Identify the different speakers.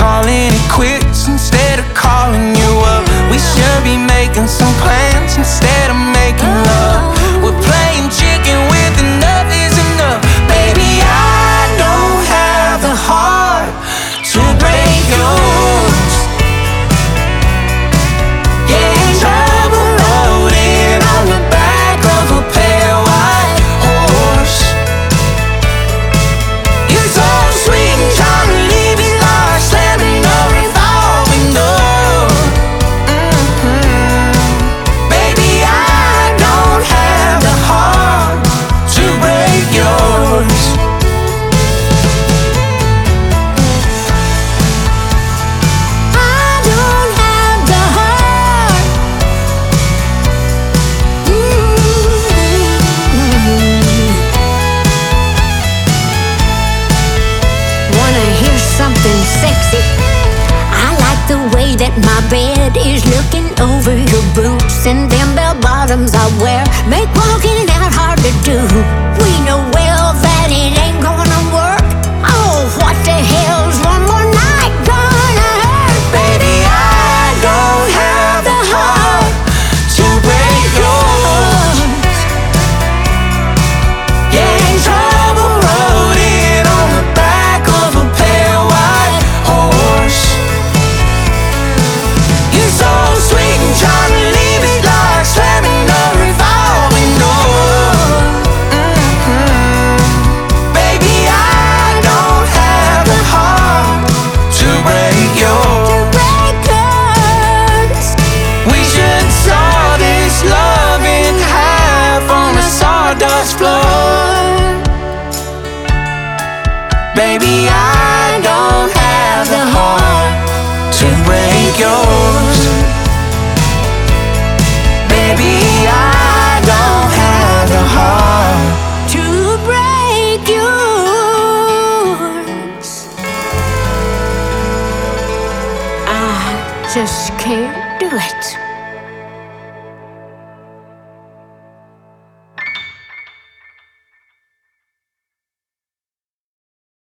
Speaker 1: calling it quits instead of calling you up. We should be making some plans instead of making love. We're playing chicken with enough is enough. Baby, I don't have the heart to break yours. Yeah, trouble loading on the back of a pale white horse. You're so sweet and trying to leave me lost, slamming the revolving door. Baby, I don't have the heart to break yours.
Speaker 2: I don't have the heart. Wanna hear something sexy? I like the way that my bed is looking over your boots, and them bell bottoms I wear make walking out hard to do. We know well that it ain't gonna work. Oh, what the hell's one more night gonna hurt?
Speaker 1: Baby, I don't have the heart to break yours. Yeah, trouble rolling on the back of a pale white horse. You're so sweet and trying to leave me lost, slamming the revolving door. Baby, I don't have the heart to break yours.
Speaker 2: To break yours.
Speaker 1: We should saw this love in half on a sawdust floor. Baby, I don't have the heart to break yours.